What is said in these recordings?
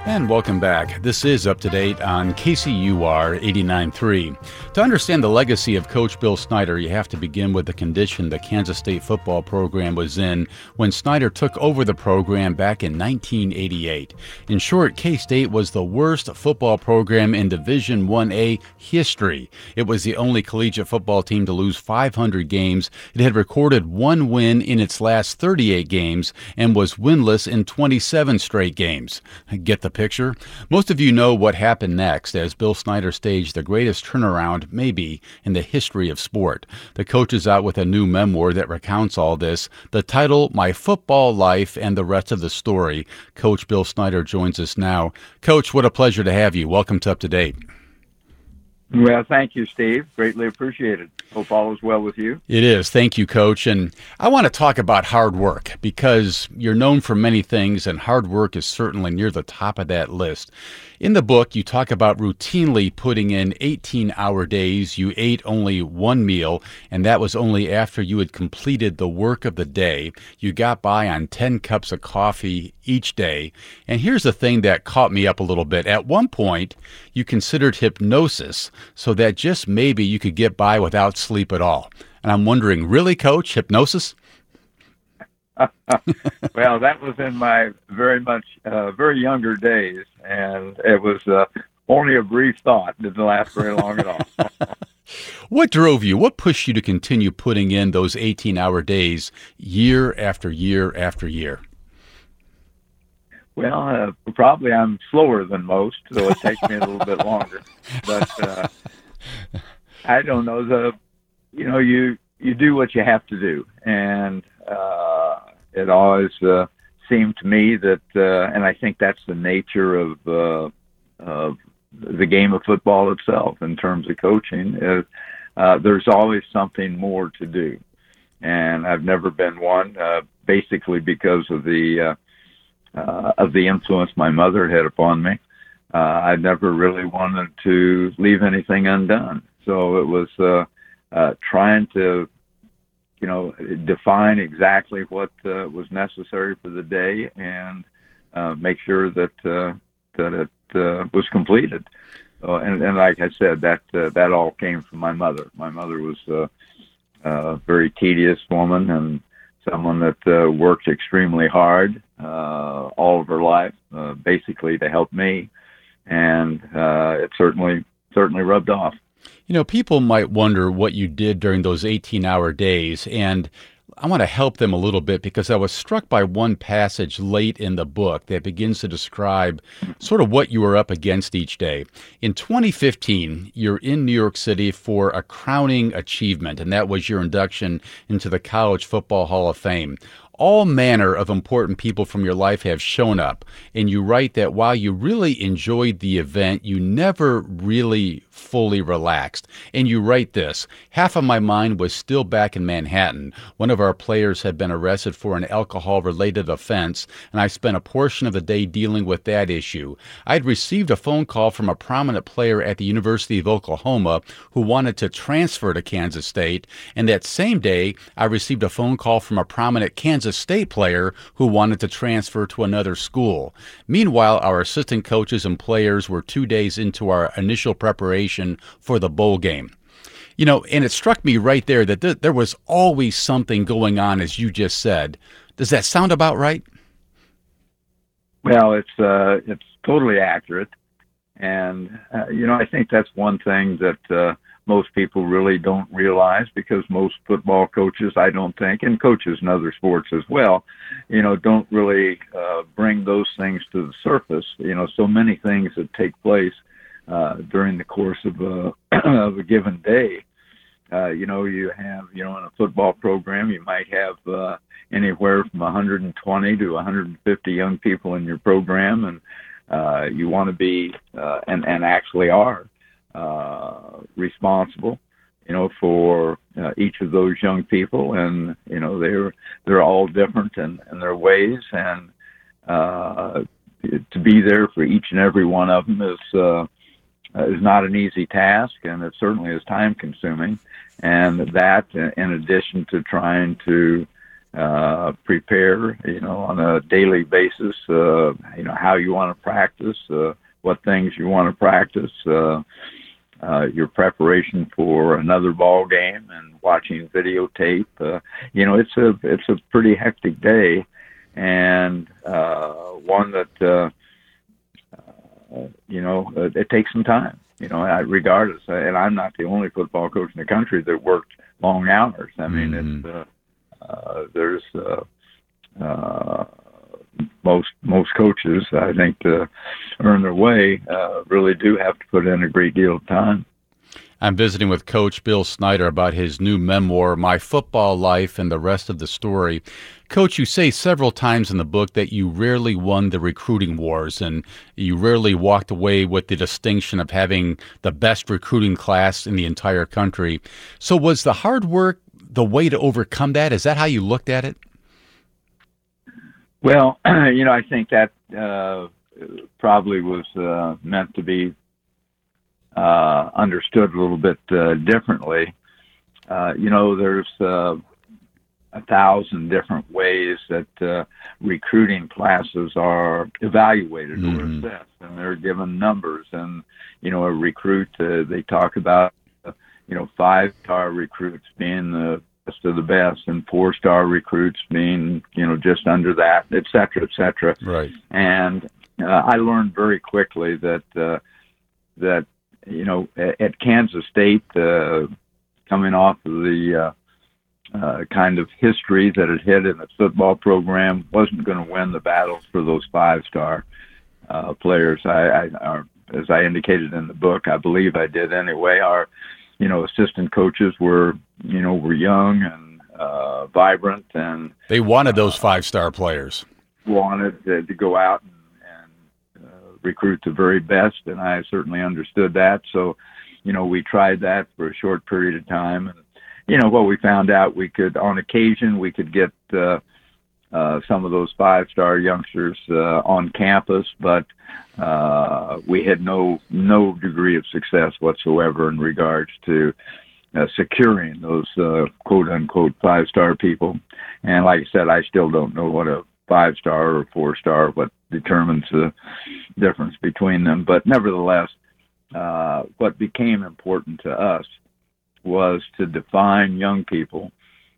And welcome back. This is Up to Date on KCUR 89.3. To understand the legacy of Coach Bill Snyder, you have to begin with the condition the Kansas State football program was in when Snyder took over the program back in 1988. In short, K-State was the worst football program in Division 1A history. It was the only collegiate football team to lose 500 games. It had recorded one win in its last 38 games and was winless in 27 straight games. Get the picture? Most of you know what happened next as Bill Snyder staged the greatest turnaround maybe in the history of sport. The coach is out with a new memoir that recounts all this. The title, My Football Life and the Rest of the Story. Coach Bill Snyder joins us now. Coach, what a pleasure to have you. Welcome to Up to Date. Well, thank you, Steve. Greatly appreciated. Hope all is well with you. It is. Thank you, Coach. And I want to talk about hard work because you're known for many things, and hard work is certainly near the top of that list. In the book, you talk about routinely putting in 18-hour days. You ate only one meal, and that was only after you had completed the work of the day. You got by on 10 cups of coffee each day. And here's the thing that caught me up a little bit. At one point, you considered hypnosis so that just maybe you could get by without sleep at all. And I'm wondering, really, Coach, hypnosis? Well, that was in my very younger days, and it was only a brief thought. It didn't last very long at all. What drove you? What pushed you to continue putting in those 18-hour days year after year after year? Well, probably I'm slower than most, so it takes me a little bit longer. But I don't know. You do what you have to do, and it always seemed to me that, and I think that's the nature of the game of football itself in terms of coaching, is there's always something more to do. And I've never been one, basically because of the influence my mother had upon me. I never really wanted to leave anything undone. So it was trying to, define exactly what was necessary for the day and make sure that it was completed. And like I said, that all came from my mother. My mother was a very tedious woman and someone that worked extremely hard all of her life, basically to help me, and it certainly rubbed off. People might wonder what you did during those 18-hour days, and I want to help them a little bit because I was struck by one passage late in the book that begins to describe sort of what you were up against each day. In 2015, you're in New York City for a crowning achievement, and that was your induction into the College Football Hall of Fame. All manner of important people from your life have shown up, and you write that while you really enjoyed the event, you never really fully relaxed. And you write this: half of my mind was still back in Manhattan. One of our players had been arrested for an alcohol-related offense, and I spent a portion of the day dealing with that issue. I'd received a phone call from a prominent player at the University of Oklahoma who wanted to transfer to Kansas State, and that same day, I received a phone call from a prominent Kansas State player who wanted to transfer to another school. Meanwhile, our assistant coaches and players were 2 days into our initial preparation for the bowl game. And it struck me right there that there was always something going on, as you just said. Does that sound about right? Well, it's totally accurate. And, I think that's one thing that most people really don't realize, because most football coaches, I don't think, and coaches in other sports as well, don't really bring those things to the surface. So many things that take place during the course of a given day. You have, in a football program, you might have anywhere from 120 to 150 young people in your program, and you want to be, and actually are, responsible, for each of those young people, and they're all different in their ways, and to be there for each and every one of them is not an easy task, and it certainly is time consuming. And that, in addition to trying to prepare, on a daily basis, how you want to practice, what things you want to practice, your preparation for another ball game and watching videotape. It's a pretty hectic day, and one that, it takes some time, regardless. And I'm not the only football coach in the country that worked long hours. I mean, there's most coaches, I think, to earn their way, really do have to put in a great deal of time. I'm visiting with Coach Bill Snyder about his new memoir, My Football Life and the Rest of the Story. Coach, you say several times in the book that you rarely won the recruiting wars and you rarely walked away with the distinction of having the best recruiting class in the entire country. So was the hard work the way to overcome that? Is that how you looked at it? Well, I think that probably was meant to be understood a little bit differently. There's 1,000 different ways that recruiting classes are evaluated or assessed, and they're given numbers. And a recruit, they talk about 5-star recruits being the best of the best, and 4-star recruits being just under that, et cetera, et cetera. Right. And I learned very quickly that at Kansas State, coming off of the kind of history that it had in the football program, wasn't going to win the battles for those 5-star players. As I indicated in the book, I believe I did anyway. Our assistant coaches were young and vibrant, and they wanted those 5-star players. Wanted to go out and recruit the very best, and I certainly understood that. So, we tried that for a short period of time, and what we found out, on occasion we could get some of those 5-star youngsters on campus, but we had no degree of success whatsoever in regards to securing those quote unquote 5-star people. And like I said, I still don't know what a 5-star or 4-star, what determines the difference between them. But nevertheless, what became important to us was to define young people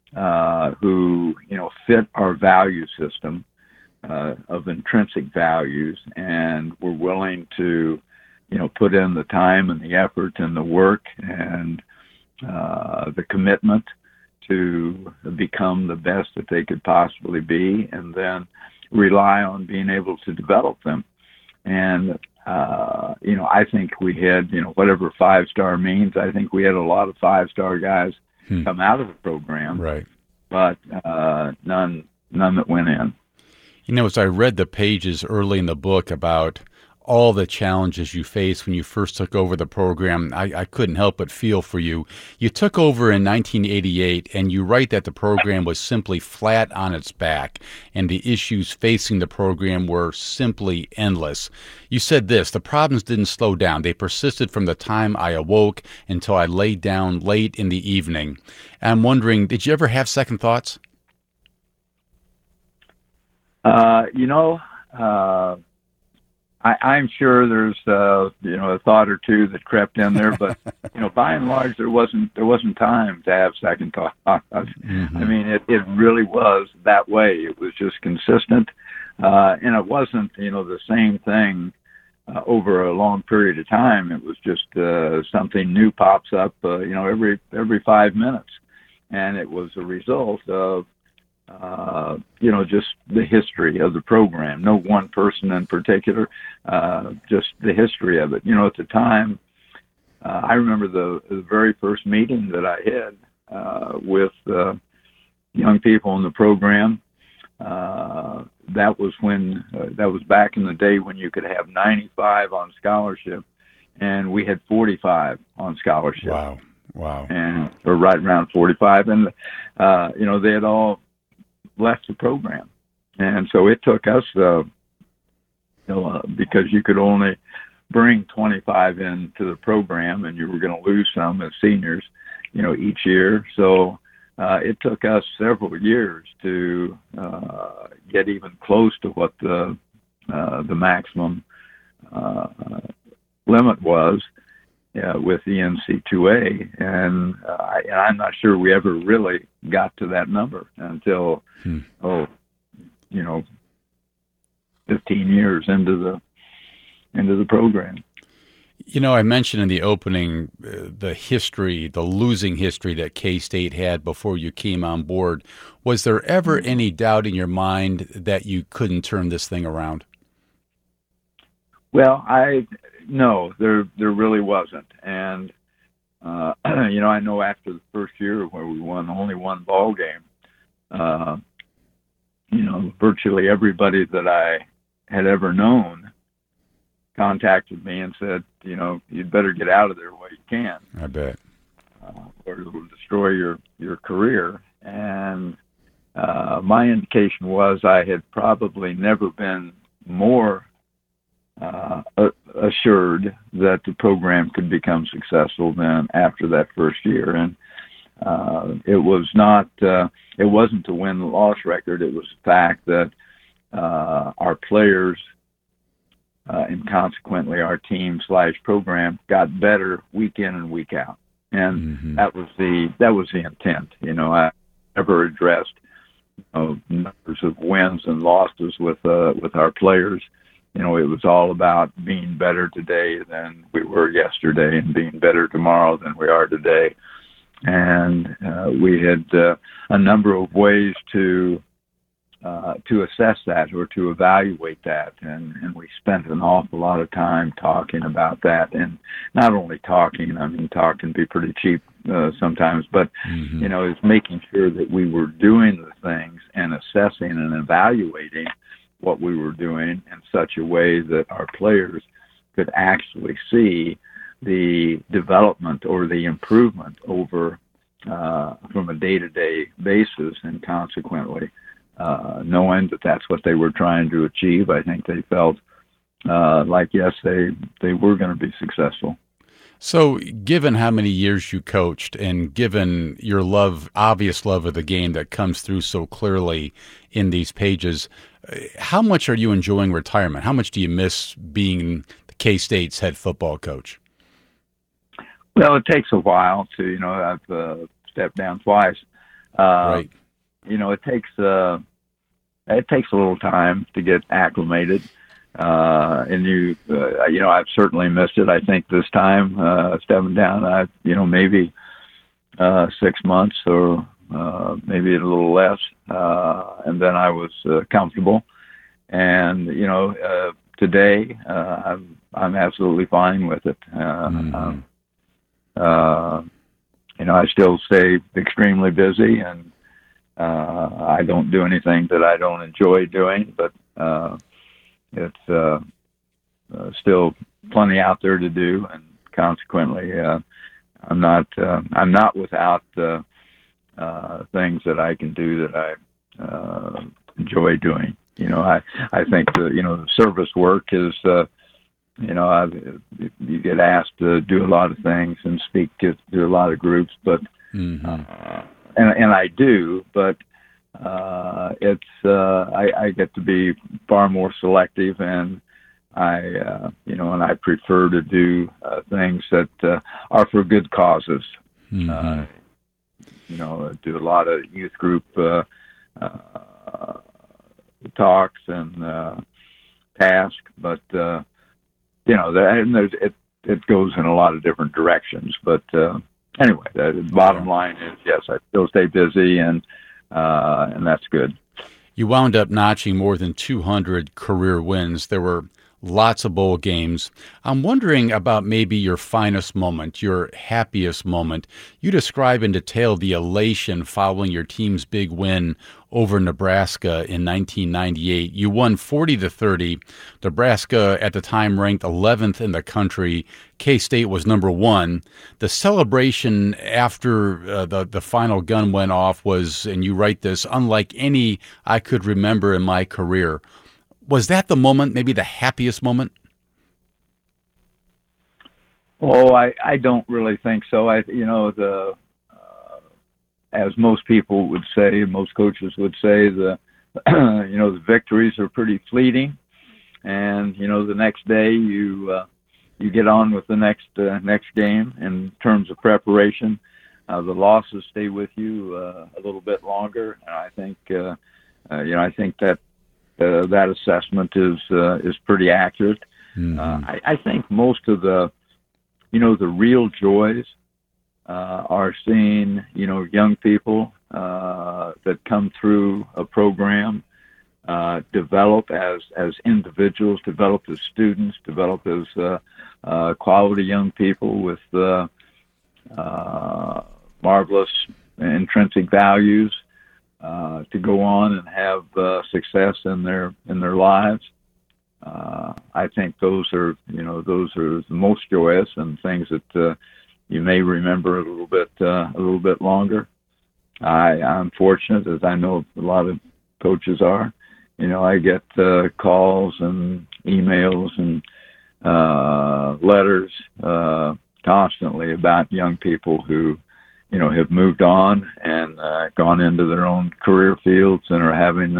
who fit our value system of intrinsic values, and were willing to put in the time and the effort and the work and the commitment to become the best that they could possibly be, and then rely on being able to develop them. And I think we had whatever 5-star means, I think we had a lot of 5-star guys come out of the program, right? But none that went in. As I read the pages early in the book about all the challenges you faced when you first took over the program, I couldn't help but feel for you. You took over in 1988, and you write that the program was simply flat on its back, and the issues facing the program were simply endless. You said this: the problems didn't slow down. They persisted from the time I awoke until I laid down late in the evening. I'm wondering, did you ever have second thoughts? I'm sure there's a thought or two that crept in there, but by and large there wasn't time to have second thoughts. Mm-hmm. I mean, it really was that way. It was just consistent, and it wasn't the same thing over a long period of time. It was just something new pops up every 5 minutes, and it was a result of just the history of the program. No one person in particular, just the history of it. At the time, I remember the very first meeting that I had with young people in the program. That was back in the day when you could have 95 on scholarship, and we had 45 on scholarship. Wow. Or right around 45, and they had all left the program. And so it took us, because you could only bring 25 into the program, and you were going to lose some as seniors, each year. So it took us several years to get even close to what the maximum limit was with the NC2A, and I'm not sure we ever really got to that number until 15 years into the program. You know, I mentioned in the opening the losing history that K-State had before you came on board. Was there ever any doubt in your mind that you couldn't turn this thing around? Well, no, there really wasn't. And, I know after the first year where we won only one ball game, virtually everybody that I had ever known contacted me and said, you'd better get out of there while you can. I bet. Or it will destroy your career. And my indication was I had probably never been more assured that the program could become successful than after that first year. And it wasn't to win the loss record. It was the fact that our players and consequently our team/program got better week in and week out. And that was the intent. I never addressed numbers of wins and losses with our players. It was all about being better today than we were yesterday and being better tomorrow than we are today. And we had a number of ways to assess that or to evaluate that. And we spent an awful lot of time talking about that. And not only talking, talk can be pretty cheap sometimes, but, is making sure that we were doing the things and assessing and evaluating what we were doing in such a way that our players could actually see the development or the improvement over from a day-to-day basis, and consequently knowing that that's what they were trying to achieve. I think they felt like, yes, they were going to be successful. So given how many years you coached and given your obvious love of the game that comes through so clearly in these pages, how much are you enjoying retirement? How much do you miss being the K-State's head football coach? Well, it takes a while to, I've stepped down twice. Right. It takes a little time to get acclimated. And I've certainly missed it. I think this time, stepping down, maybe 6 months or maybe a little less. And then I was comfortable. And, today, I'm absolutely fine with it. I still stay extremely busy, and I don't do anything that I don't enjoy doing, but it's still plenty out there to do, and consequently, I'm not without things that I can do that I enjoy doing. I think the service work is, you get asked to do a lot of things and speak to a lot of groups, but and I do, but it's I get to be far more selective, and and I prefer to do things that are for good causes. Do a lot of youth group talks and tasks, but it goes in a lot of different directions. But anyway, the bottom line is, yes, I still stay busy, and that's good. You wound up notching more than 200 career wins. There were lots of bowl games. I'm wondering about maybe your finest moment, your happiest moment. You describe in detail the elation following your team's big win over Nebraska in 1998. You won 40-30. Nebraska at the time ranked 11th in the country. K-State was number 1. The celebration after the final gun went off was, and you write this, unlike any I could remember in my career. Was that the moment, maybe the happiest moment? Oh, I don't really think so. as most people would say, most coaches would say, the victories are pretty fleeting, and the next day you get on with the next game in terms of preparation. The losses stay with you a little bit longer, and I think I think that that assessment is pretty accurate. Mm-hmm. I think most of the real joys are seeing young people that come through a program develop as individuals, develop as students, develop as quality young people with marvelous intrinsic values to go on and have success in their lives. I think those are the most joyous and things that you may remember a little bit longer. I'm fortunate, as I know a lot of coaches are. I get calls and emails and letters constantly about young people who have moved on and gone into their own career fields and are having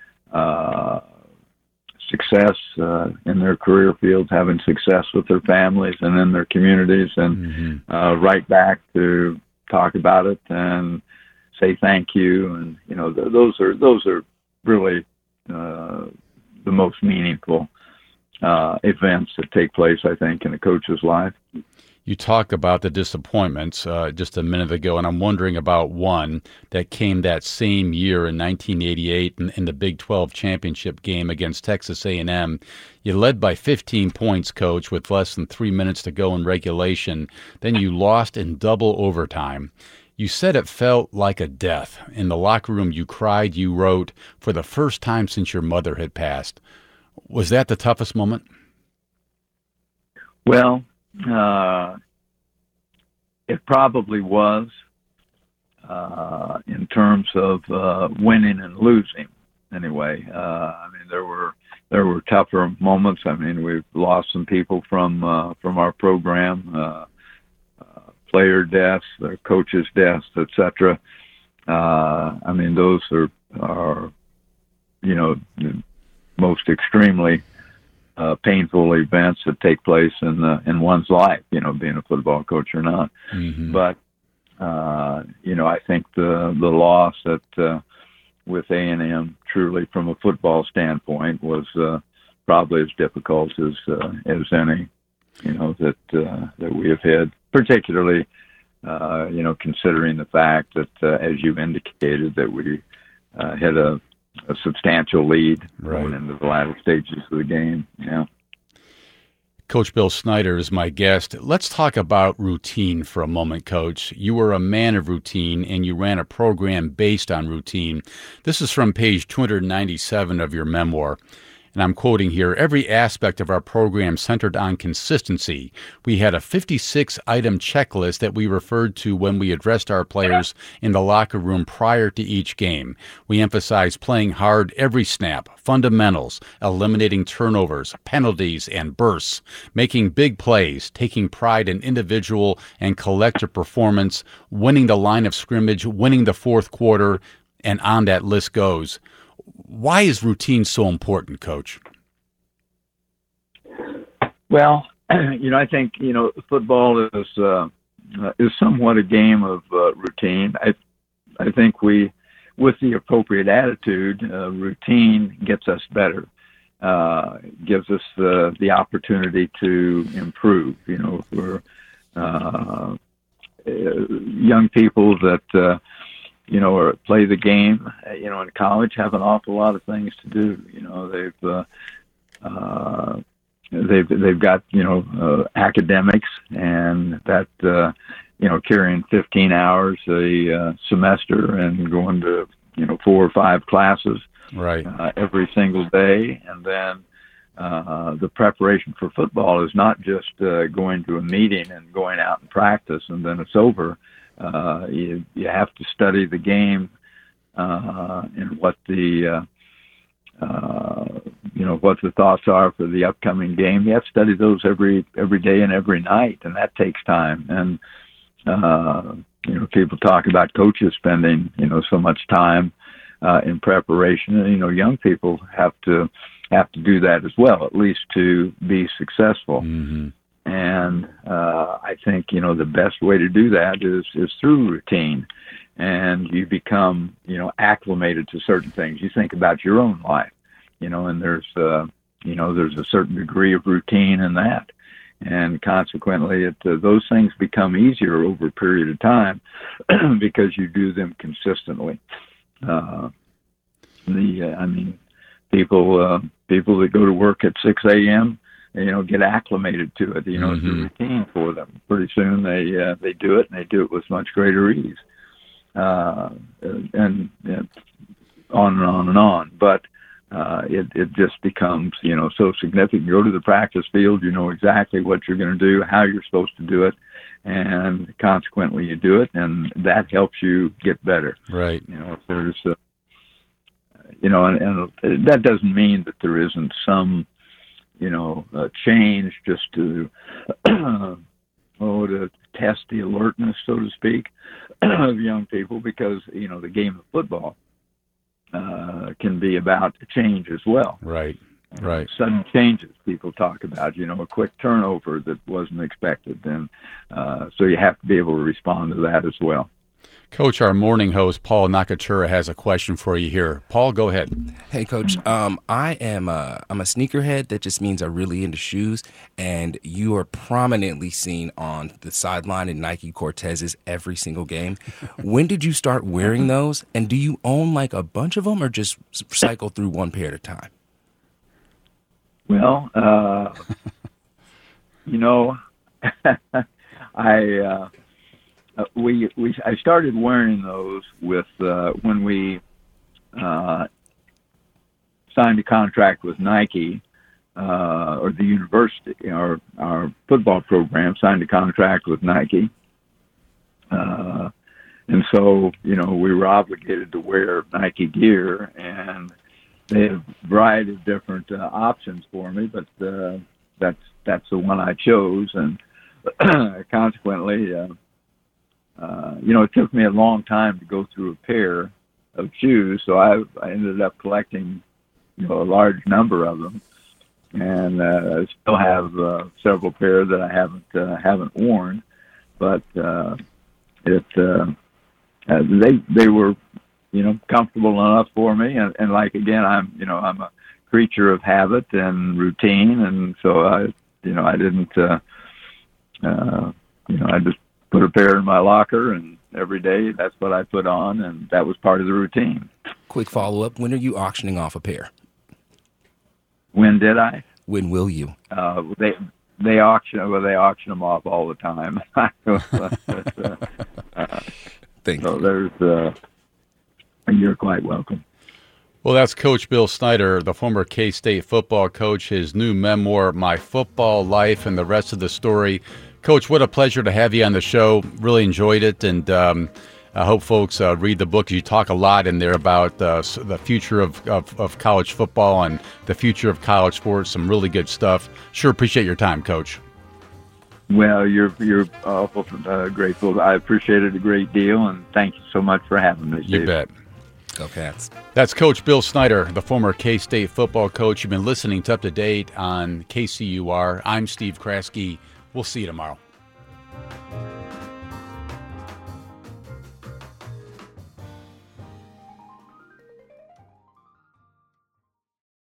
success in their career fields, having success with their families and in their communities, and write back to talk about it and say thank you. And those are really the most meaningful events that take place, I think, in a coach's life. You talked about the disappointments just a minute ago, and I'm wondering about one that came that same year in 1988 in the Big 12 championship game against Texas A&M. You led by 15 points, Coach, with less than 3 minutes to go in regulation. Then you lost in double overtime. You said it felt like a death. In the locker room, you cried, you wrote, for the first time since your mother had passed. Was that the toughest moment? Well, it probably was in terms of winning and losing. Anyway, there were tougher moments. We've lost some people from our program, player deaths, their coaches' deaths, etc. Those are the most extremely painful events that take place in one's life, being a football coach or not. Mm-hmm. But I think the loss that with A&M, truly from a football standpoint, was probably as difficult as any that we have had, particularly considering the fact that as you indicated, that we had a substantial lead going into the latter stages of the game. Yeah. Coach Bill Snyder is my guest. Let's talk about routine for a moment, Coach. You were a man of routine, and you ran a program based on routine. This is from page 297 of your memoir. And I'm quoting here, every aspect of our program centered on consistency. We had a 56-item checklist that we referred to when we addressed our players in the locker room prior to each game. We emphasized playing hard every snap, fundamentals, eliminating turnovers, penalties, and bursts, making big plays, taking pride in individual and collective performance, winning the line of scrimmage, winning the fourth quarter, and on that list goes. Why is routine so important, Coach? Well, I think football is somewhat a game of routine. I think we, with the appropriate attitude, routine gets us better, gives us the opportunity to improve. We're young people that. Or play the game, in college, have an awful lot of things to do. They've got, academics, and that, carrying 15 hours a semester and going to, 4 or 5 classes every single day. And then the preparation for football is not just going to a meeting and going out and practice and then it's over. You have to study the game and what the what the thoughts are for the upcoming game. You have to study those every day and every night, and that takes time. And People talk about coaches spending, so much time in preparation. And, young people have to do that as well, at least to be successful. Mm-hmm. And I think, the best way to do that is through routine. And you become, acclimated to certain things. You think about your own life, and there's a certain degree of routine in that. And consequently, those things become easier over a period of time because you do them consistently. People that go to work at 6 a.m., get acclimated to it. It's a routine for them. Pretty soon they do it, and they do it with much greater ease. And on and on and on. But it just becomes, so significant. You go to the practice field, you know exactly what you're going to do, how you're supposed to do it, and consequently you do it, and that helps you get better. Right. If there's, and that doesn't mean that there isn't some, change just to, to test the alertness, so to speak, of young people, because, the game of football can be about change as well. Right. Sudden changes people talk about, a quick turnover that wasn't expected. And so you have to be able to respond to that as well. Coach, our morning host, Paul Nakatura, has a question for you here. Paul, go ahead. Hey, Coach. I'm a sneakerhead. That just means I'm really into shoes, and you are prominently seen on the sideline in Nike Cortezes every single game. When did you start wearing those, and do you own like a bunch of them, or just cycle through one pair at a time? Well, I started wearing those with when we signed a contract with Nike, or the university, our football program signed a contract with Nike, and so we were obligated to wear Nike gear, and they have a variety of different options for me, but that's the one I chose, and consequently. It took me a long time to go through a pair of shoes, so I ended up collecting, a large number of them, and I still have several pairs that I haven't worn, but they were, comfortable enough for me, and like again, I'm a creature of habit and routine, and so I didn't, I just put a pair in my locker, and every day that's what I put on, and that was part of the routine. Quick follow-up. When are you auctioning off a pair? When did I? When will you? They auction them off all the time. Thank you. You're quite welcome. Well, that's Coach Bill Snyder, the former K-State football coach, his new memoir, My Football Life, and the rest of the story. Coach, what a pleasure to have you on the show. Really enjoyed it, and I hope folks read the book. You talk a lot in there about the future of college football and the future of college sports. Some really good stuff. Sure appreciate your time, Coach. Well, you're awful grateful. I appreciate it a great deal, and thank you so much for having me, Steve. You bet. Go Cats. That's Coach Bill Snyder, the former K-State football coach. You've been listening to Up to Date on KCUR. I'm Steve Kraske. We'll see you tomorrow.